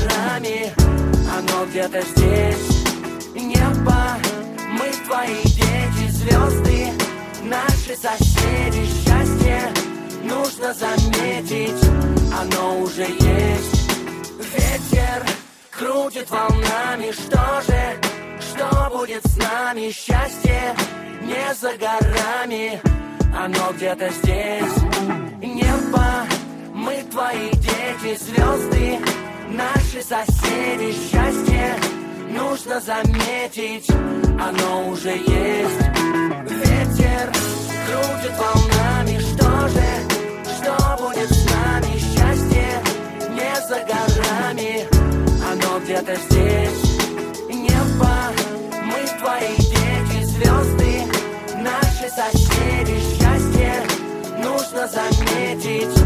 горами, оно где-то здесь. Небо, мы твои дети, звезды, наши соседи. Счастье нужно заметить, оно уже есть. Ветер крутит волнами, что будет с нами? Счастье не за горами, оно где-то здесь. Небо, мы твои дети, звезды, наши соседи. Счастье нужно заметить, оно уже есть. Ветер крутит волнами, что будет с нами? Счастье не за горами, оно где-то здесь. Небо, мы твои дети, звезды, наши соседи. Счастье нужно заметить,